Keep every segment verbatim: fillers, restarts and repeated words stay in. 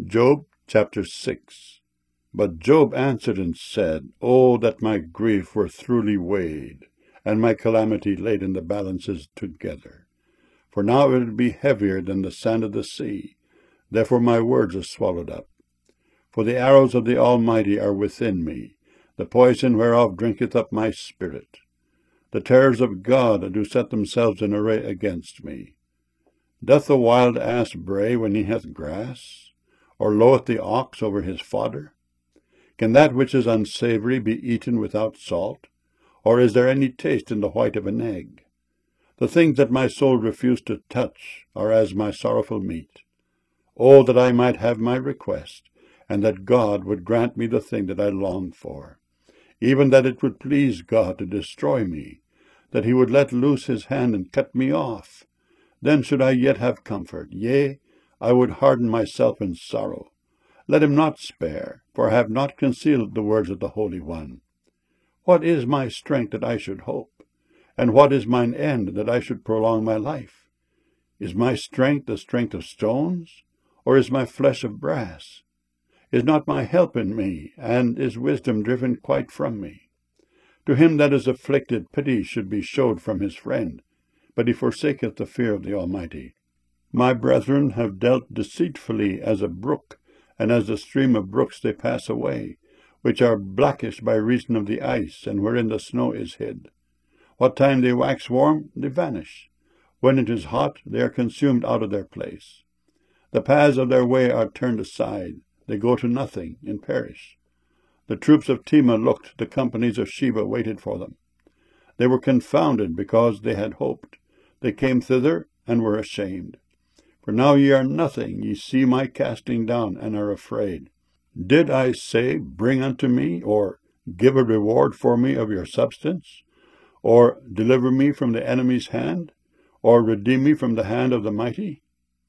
Job chapter six. But Job answered and said, O that my grief were truly weighed, and my calamity laid in the balances together. For now it would be heavier than the sand of the sea, therefore my words are swallowed up. For the arrows of the Almighty are within me, the poison whereof drinketh up my spirit. The terrors of God do set themselves in array against me. Doth the wild ass bray when he hath grass? Or loweth the ox over his fodder? Can that which is unsavoury be eaten without salt? Or is there any taste in the white of an egg? The things that my soul refused to touch are as my sorrowful meat. Oh, that I might have my request, and that God would grant me the thing that I long for, even that it would please God to destroy me, that he would let loose his hand and cut me off. Then should I yet have comfort, yea, I would harden myself in sorrow. Let him not spare, for I have not concealed the words of the Holy One. What is my strength that I should hope? And what is mine end that I should prolong my life? Is my strength the strength of stones, or is my flesh of brass? Is not my help in me, and is wisdom driven quite from me? To him that is afflicted pity should be showed from his friend, but he forsaketh the fear of the Almighty. My brethren have dealt deceitfully as a brook, and as the stream of brooks they pass away, which are blackish by reason of the ice, and wherein the snow is hid. What time they wax warm, they vanish. When it is hot, they are consumed out of their place. The paths of their way are turned aside, they go to nothing, and perish. The troops of Tema looked, the companies of Sheba waited for them. They were confounded because they had hoped. They came thither, and were ashamed. For now ye are nothing, ye see my casting down, and are afraid. Did I say, Bring unto me, or give a reward for me of your substance? Or deliver me from the enemy's hand? Or redeem me from the hand of the mighty?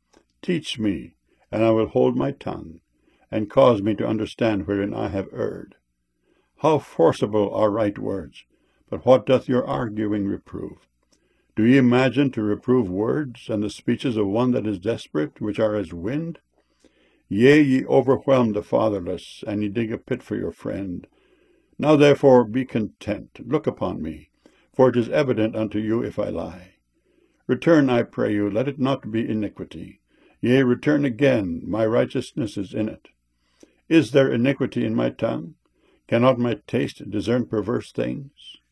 Teach me, and I will hold my tongue, and cause me to understand wherein I have erred. How forcible are right words, but what doth your arguing reprove? Do ye imagine to reprove words, and the speeches of one that is desperate, which are as wind? Yea, ye overwhelm the fatherless, and ye dig a pit for your friend. Now therefore be content, look upon me, for it is evident unto you if I lie. Return, I pray you, let it not be iniquity. Yea, return again, my righteousness is in it. Is there iniquity in my tongue? Cannot my taste discern perverse things?